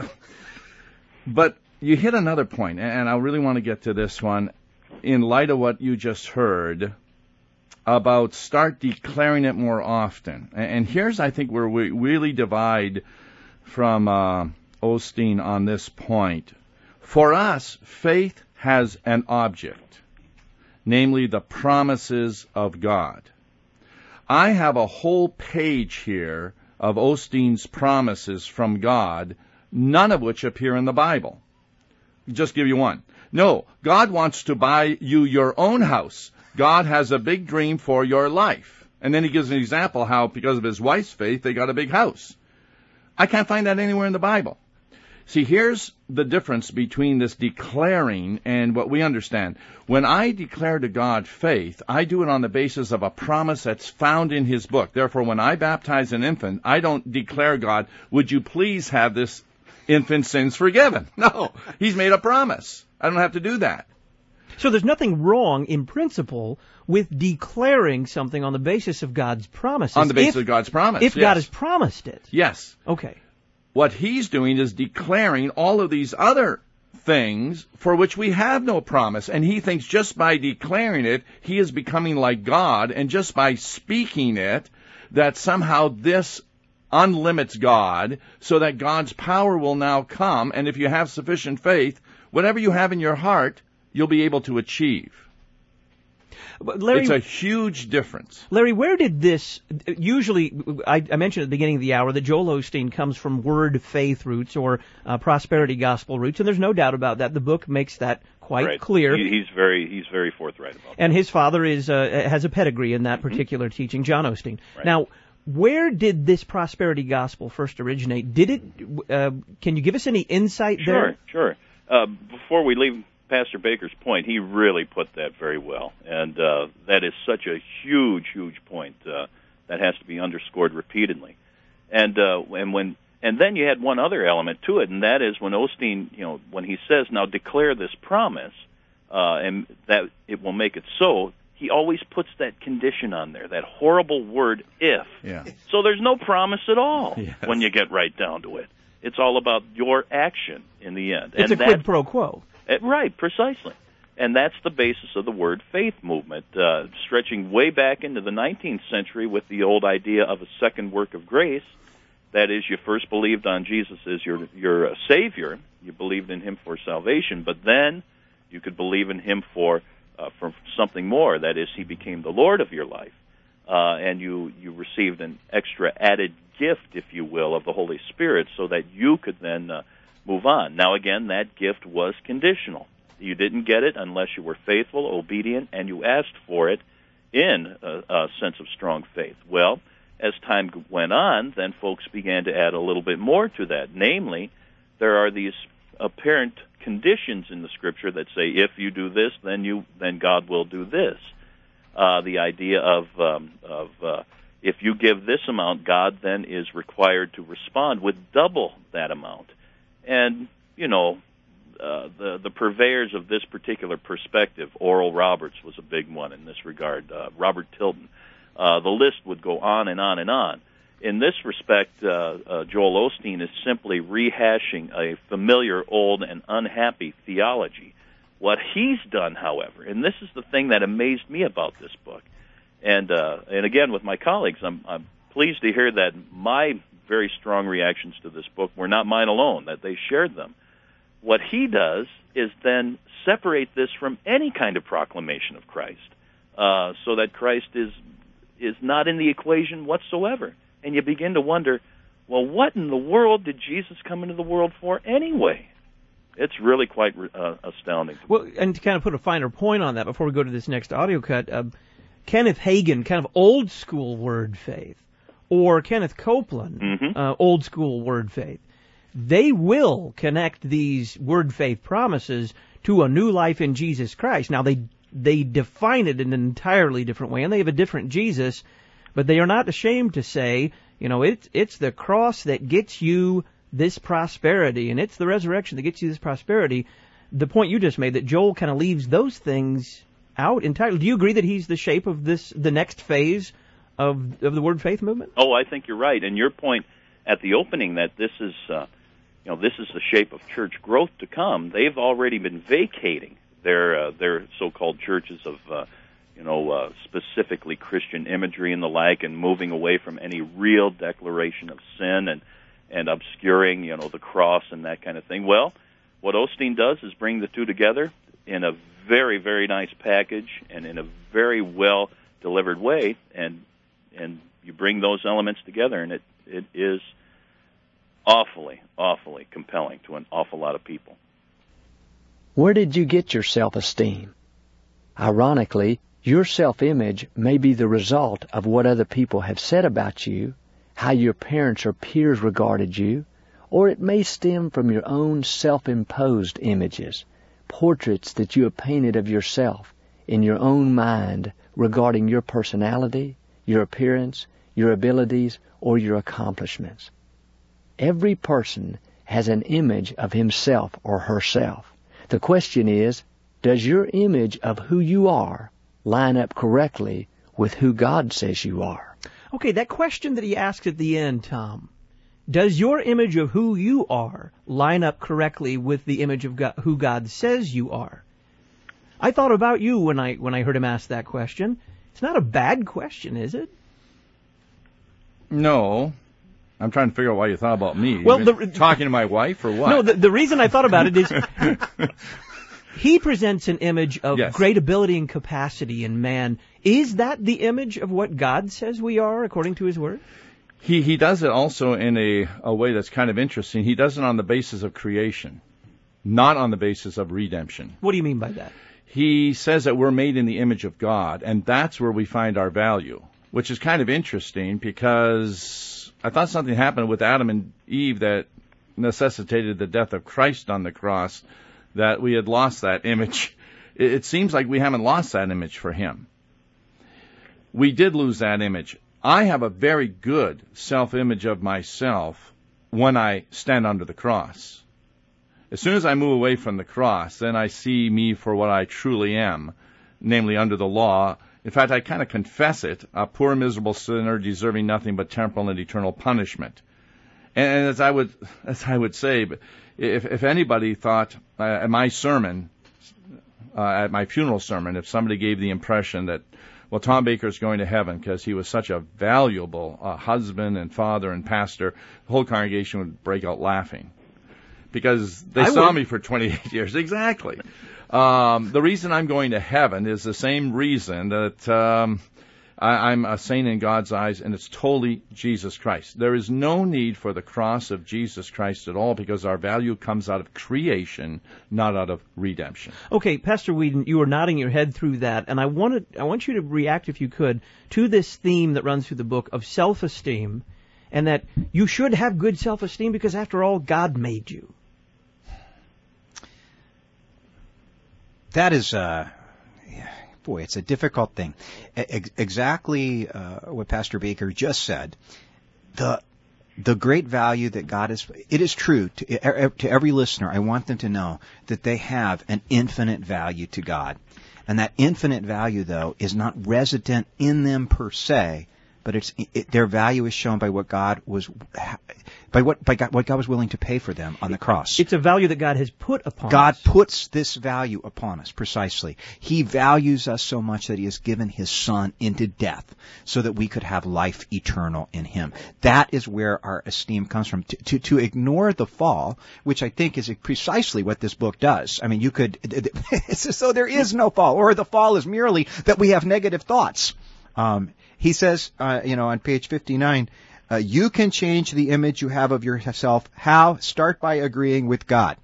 but you hit another point, and I really want to get to this one in light of what you just heard about start declaring it more often. And here's, I think, where we really divide from uh, Osteen on this point. For us, faith has an object, namely the promises of God. I have a whole page here of Osteen's promises from God, none of which appear in the Bible. Just give you one. No, God wants to buy you your own house. God has a big dream for your life. And then he gives an example how, because of his wife's faith, they got a big house. I can't find that anywhere in the Bible. See, here's the difference between this declaring and what we understand. When I declare to God faith, I do it on the basis of a promise that's found in his book. Therefore, when I baptize an infant, I don't declare, God, would you please have this infant's sins forgiven? No, he's made a promise. I don't have to do that. So there's nothing wrong in principle with declaring something on the basis of God's promises. On the basis if, of God's promise, If yes. God has promised it. Yes. Okay. What he's doing is declaring all of these other things for which we have no promise. And he thinks just by declaring it, he is becoming like God. And just by speaking it, that somehow this unlimits God, so that God's power will now come. And if you have sufficient faith, whatever you have in your heart, you'll be able to achieve. But Larry, it's a huge difference. Larry, where did this, usually, I, I mentioned at the beginning of the hour that Joel Osteen comes from word faith roots or uh, prosperity gospel roots, and there's no doubt about that. The book makes that quite right. clear. He, he's very he's very forthright about that. And his father is uh, has a pedigree in that particular mm-hmm. teaching, John Osteen. Right. Now, where did this prosperity gospel first originate? Did it? Uh, can you give us any insight sure, there? Sure, sure. Uh, before we leave Pastor Baker's point, he really put that very well, and uh, that is such a huge, huge point uh, that has to be underscored repeatedly. And uh, and when and then you had one other element to it, and that is when Osteen, you know, when he says, "Now declare this promise," uh, and that it will make it so. He always puts that condition on there, that horrible word "if." Yeah. So there's no promise at all yes. when you get right down to it. It's all about your action in the end. It's and a quid pro quo. Uh, right, precisely. And that's the basis of the word faith movement, uh, stretching way back into the nineteenth century with the old idea of a second work of grace. That is, you first believed on Jesus as your your uh, Savior. You believed in Him for salvation, but then you could believe in Him for uh, for something more. That is, He became the Lord of your life, uh, and you, you received an extra added gift, if you will, of the Holy Spirit so that you could then uh, move on. Now, again, that gift was conditional. You didn't get it unless you were faithful, obedient, and you asked for it in a, a sense of strong faith. Well, as time went on, then folks began to add a little bit more to that. Namely, there are these apparent conditions in the Scripture that say, if you do this, then you then God will do this. Uh, the idea of um, of uh, if you give this amount, God then is required to respond with double that amount. And you know, uh, the the purveyors of this particular perspective, Oral Roberts was a big one in this regard. Uh, Robert Tilton. Uh, the list would go on and on and on. In this respect, uh, uh, Joel Osteen is simply rehashing a familiar, old, and unhappy theology. What he's done, however, and this is the thing that amazed me about this book, and uh, and again with my colleagues, I'm, I'm pleased to hear that my very strong reactions to this book were not mine alone, that they shared them. What he does is then separate this from any kind of proclamation of Christ, uh, so that Christ is is not in the equation whatsoever. And you begin to wonder, well, what in the world did Jesus come into the world for anyway? It's really quite uh, astounding. Well, and to kind of put a finer point on that before we go to this next audio cut, uh, Kenneth Hagin, kind of old school word faith, or Kenneth Copeland, mm-hmm. uh, old school word faith, they will connect these word faith promises to a new life in Jesus Christ. Now, they they define it in an entirely different way, and they have a different Jesus, but they are not ashamed to say, you know, it's it's the cross that gets you this prosperity, and it's the resurrection that gets you this prosperity. The point you just made, that Joel kind of leaves those things out entirely. Do you agree that he's the shape of this, the next phase of of the word faith movement? Oh, I think you're right. And your point at the opening that this is, uh, you know, this is the shape of church growth to come. They've already been vacating their uh, their so-called churches of, uh, you know, uh, specifically Christian imagery and the like, and moving away from any real declaration of sin and and obscuring, you know, the cross and that kind of thing. Well, what Osteen does is bring the two together in a very, very nice package and in a very well delivered way, and and you bring those elements together, and it it is awfully, awfully compelling to an awful lot of people. Where did you get your self-esteem? Ironically, your self-image may be the result of what other people have said about you, how your parents or peers regarded you, or it may stem from your own self-imposed images, portraits that you have painted of yourself in your own mind regarding your personality, your appearance, your abilities, or your accomplishments. Every person has an image of himself or herself. The question is, does your image of who you are line up correctly with who God says you are? Okay, that question that he asks at the end, Tom, does your image of who you are line up correctly with the image of God, who God says you are? I thought about you when I when I heard him ask that question. It's not a bad question, is it? No. I'm trying to figure out why you thought about me. Well, the, talking to my wife or what? No, the, the reason I thought about it is he presents an image of yes. great ability and capacity in man. Is that the image of what God says we are, according to his word? He he does it also in a, a way that's kind of interesting. He does it on the basis of creation, not on the basis of redemption. What do you mean by that? He says that we're made in the image of God, and that's where we find our value, which is kind of interesting because I thought something happened with Adam and Eve that necessitated the death of Christ on the cross, that we had lost that image. It, it seems like we haven't lost that image for him. We did lose that image. I have a very good self-image of myself when I stand under the cross. As soon as I move away from the cross, then I see me for what I truly am, namely under the law. In fact, I kind of confess it, a poor, miserable sinner deserving nothing but temporal and eternal punishment. And as I would, as I would say, if, if anybody thought uh, at my sermon, uh, at my funeral sermon, if somebody gave the impression that, well, Tom Baker's going to heaven because he was such a valuable uh, husband and father and pastor, the whole congregation would break out laughing because they I saw would. me for twenty-eight years. Exactly. Um, the reason I'm going to heaven is the same reason that um, I, I'm a saint in God's eyes, and it's totally Jesus Christ. There is no need for the cross of Jesus Christ at all, because our value comes out of creation, not out of redemption. Okay, Pastor Whedon, you were nodding your head through that, and I wanted, I want you to react, if you could, to this theme that runs through the book of self-esteem, and that you should have good self-esteem because, after all, God made you. That is, uh, boy, it's a difficult thing. Ex- exactly uh, what Pastor Baker just said. The the great value that God is, it is true to, to every listener. I want them to know that they have an infinite value to God. And that infinite value, though, is not resident in them per se, but it's it, their value is shown by what God was by what by God, what God was willing to pay for them on the cross. It's a value that God has put upon God us. God puts this value upon us, precisely. He values us so much that He has given His Son into death so that we could have life eternal in Him. That is where our esteem comes from. To, to, to ignore the fall, which I think is precisely what this book does. I mean, you could, it's as though there is no fall, or the fall is merely that we have negative thoughts. Um, he says, uh, you know, on page fifty-nine, uh, you can change the image you have of yourself. How? Start by agreeing with God.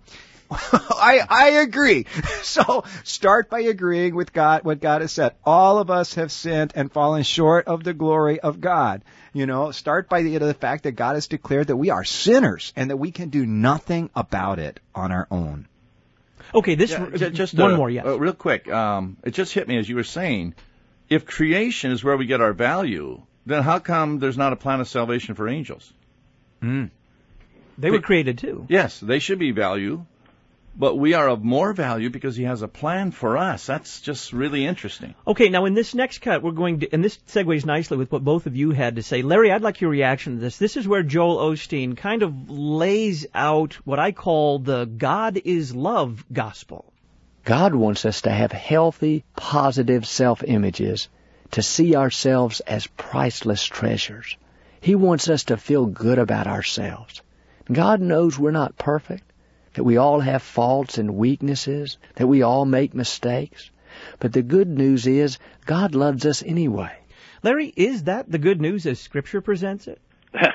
I, I agree. So start by agreeing with God, what God has said. All of us have sinned and fallen short of the glory of God. You know, start by the, you know, the fact that God has declared that we are sinners and that we can do nothing about it on our own. Okay, this yeah, just, just one uh, more, yes. Uh, real quick, um, it just hit me as you were saying, if creation is where we get our value, then how come there's not a plan of salvation for angels? Mm. They were created too. Yes, they should be value, but we are of more value because He has a plan for us. That's just really interesting. Okay, now in this next cut, we're going to, and this segues nicely with what both of you had to say. Larry, I'd like your reaction to this. This is where Joel Osteen kind of lays out what I call the God is love gospel. God wants us to have healthy, positive self-images, to see ourselves as priceless treasures. He wants us to feel good about ourselves. God knows we're not perfect, that we all have faults and weaknesses, that we all make mistakes. But the good news is God loves us anyway. Larry, is that the good news as Scripture presents it?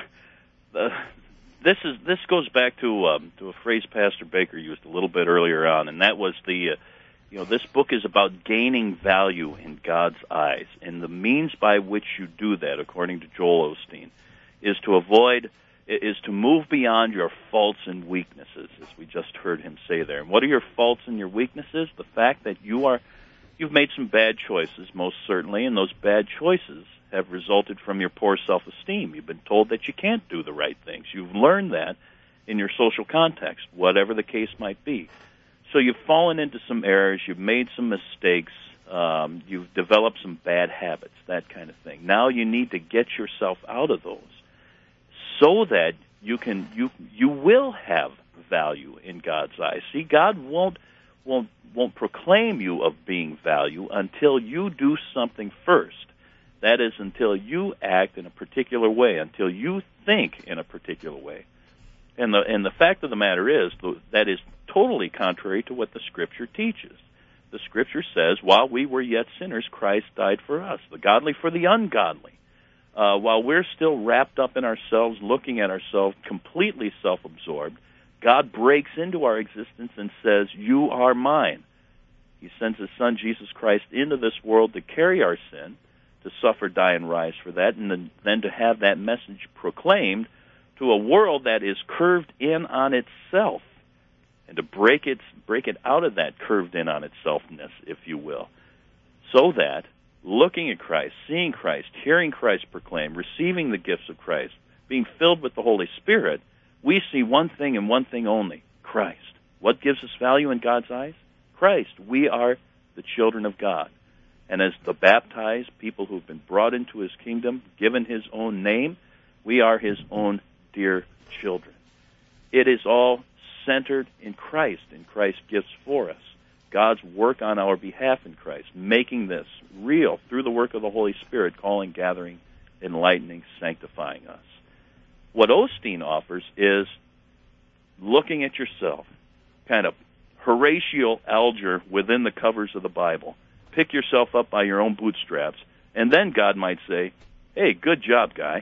uh, this is this goes back to um, to a phrase Pastor Baker used a little bit earlier on, and that was the, uh, you know, this book is about gaining value in God's eyes, and the means by which you do that, according to Joel Osteen, is to avoid, is to move beyond your faults and weaknesses, as we just heard him say there. And what are your faults and your weaknesses? The fact that you are, you've made some bad choices, most certainly, and those bad choices have resulted from your poor self-esteem. You've been told that you can't do the right things. You've learned that in your social context, whatever the case might be. So you've fallen into some errors, you've made some mistakes, um, you've developed some bad habits, that kind of thing. Now you need to get yourself out of those so that you can you you will have value in God's eyes. See, God won't won't won't proclaim you of being value until you do something first. That is, until you act in a particular way, until you think in a particular way. And the and the fact of the matter is that is totally contrary to what the Scripture teaches. The Scripture says, while we were yet sinners, Christ died for us, the godly for the ungodly. Uh, while we're still wrapped up in ourselves, looking at ourselves, completely self-absorbed, God breaks into our existence and says, you are mine. He sends His Son, Jesus Christ, into this world to carry our sin, to suffer, die, and rise for that, and then, then to have that message proclaimed to a world that is curved in on itself, and to break it, break it out of that curved in on itselfness, if you will, so that looking at Christ, seeing Christ, hearing Christ proclaimed, receiving the gifts of Christ, being filled with the Holy Spirit, we see one thing and one thing only, Christ. What gives us value in God's eyes? Christ. We are the children of God. And as the baptized people who have been brought into His kingdom, given His own name, we are His own dear children. It is all centered in Christ, in Christ's gifts for us. God's work on our behalf in Christ, making this real through the work of the Holy Spirit, calling, gathering, enlightening, sanctifying us. What Osteen offers is looking at yourself, kind of Horatio Alger within the covers of the Bible. Pick yourself up by your own bootstraps And then God might say, hey, good job, guy.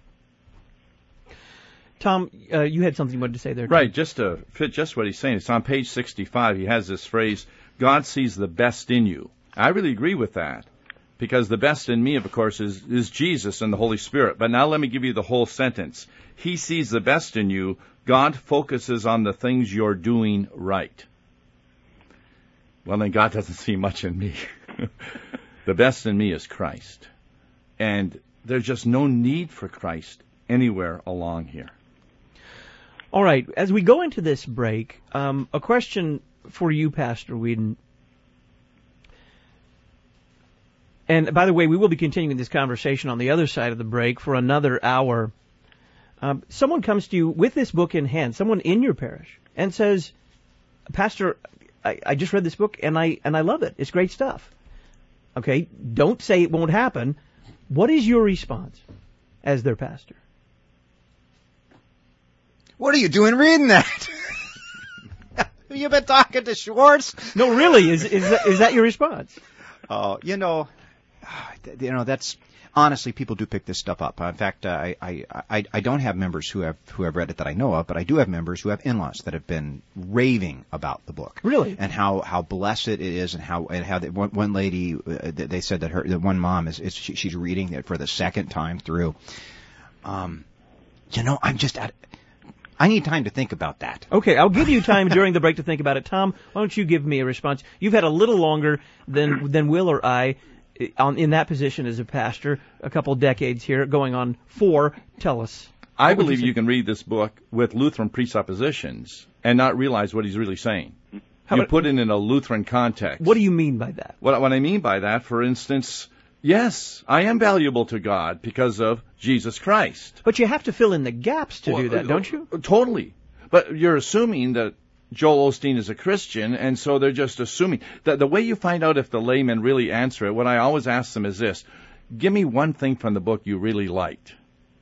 Tom, uh, you had something you wanted to say there. Right, just to fit just what he's saying. It's on page sixty-five. He has this phrase, God sees the best in you. I really agree with that, because the best in me, of course, is, is Jesus and the Holy Spirit. But now let me give you the whole sentence. He sees the best in you. God focuses on the things you're doing right. Well, then God doesn't see much in me. The best in me is Christ. And there's just no need for Christ anywhere along here. All right, as we go into this break, um, a question for you, Pastor Whedon. And by the way, we will be continuing this conversation on the other side of the break for another hour. Um, someone comes to you with this book in hand, someone in your parish, and says, Pastor, I, I just read this book and I and I love it. It's great stuff. Okay, don't say it won't happen. What is your response as their pastor? What are you doing reading that? Have you been talking to Schwartz? No, really, is is that, is that your response? Oh, you know, you know that's honestly, people do pick this stuff up. In fact, uh, I, I I I don't have members who have who have read it that I know of, but I do have members who have in-laws that have been raving about the book. Really, and how, how blessed it is, and how and how the, one, one lady uh, they said that her that one mom is, is she, she's reading it for the second time through. Um, you know, I'm just at. I need time to think about that. Okay, I'll give you time during the break to think about it. Tom, why don't you give me a response? You've had a little longer than than Will or I on in that position as a pastor, a couple decades here, going on four. Tell us. I believe you, you can read this book with Lutheran presuppositions and not realize what he's really saying. How you about, put it in a Lutheran context. What do you mean by that? What, what I mean by that, for instance, yes, I am valuable to God because of Jesus Christ. But you have to fill in the gaps to well, do that, don't you? Totally. But you're assuming that Joel Osteen is a Christian, and so they're just assuming. that the way you find out if the laymen really answer it, what I always ask them is this: give me one thing from the book you really liked.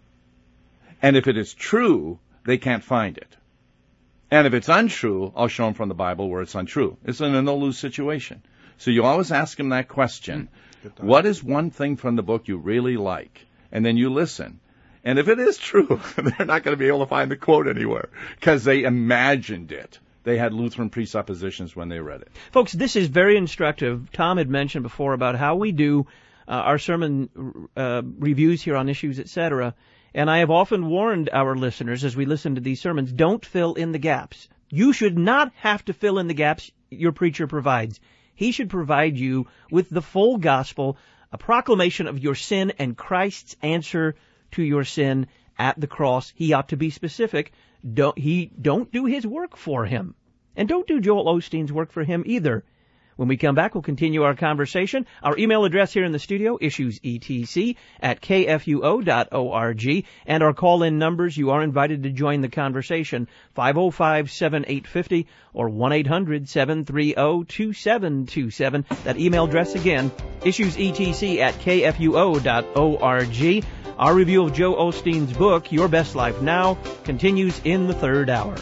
And if it is true, they can't find it. And if it's untrue, I'll show them from the Bible where it's untrue. It's in a no-lose situation. So you always ask them that question. What is one thing from the book you really like? And then you listen. And if it is true, they're not going to be able to find the quote anywhere because they imagined it. They had Lutheran presuppositions when they read it. Folks, this is very instructive. Tom had mentioned before about how we do uh, our sermon uh, reviews here on Issues, et cetera. And I have often warned our listeners as we listen to these sermons, don't fill in the gaps. You should not have to fill in the gaps your preacher provides. He should provide you with the full gospel, a proclamation of your sin and Christ's answer to your sin at the cross. He ought to be specific. Don't, he, don't do his work for him. And don't do Joel Osteen's work for him either. When we come back, we'll continue our conversation. Our email address here in the studio, issuesetc at k f u o dot org. And our call-in numbers, you are invited to join the conversation, five oh five, seven eight five oh or one eight hundred, seven three oh, two seven two seven. That email address again, issuesetc at k f u o dot org. Our review of Joe Osteen's book, Your Best Life Now, continues in the third hour.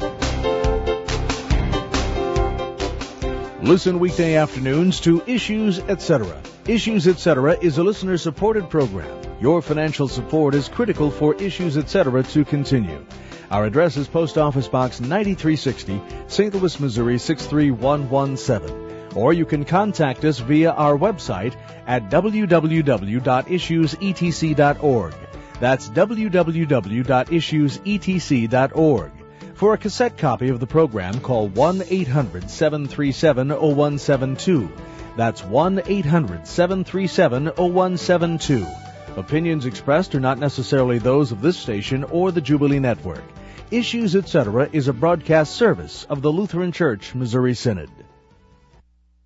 Listen weekday afternoons to Issues, et cetera. Issues, et cetera is a listener-supported program. Your financial support is critical for Issues, et cetera to continue. Our address is Post Office Box ninety-three sixty, Saint Louis, Missouri six three one one seven. Or you can contact us via our website at w w w dot issues e t c dot org. That's w w w dot issues e t c dot org. For a cassette copy of the program, call one eight hundred, seven three seven, oh one seven two. That's one eight hundred, seven three seven, oh one seven two. Opinions expressed are not necessarily those of this station or the Jubilee Network. Issues, et cetera is a broadcast service of the Lutheran Church Missouri Synod.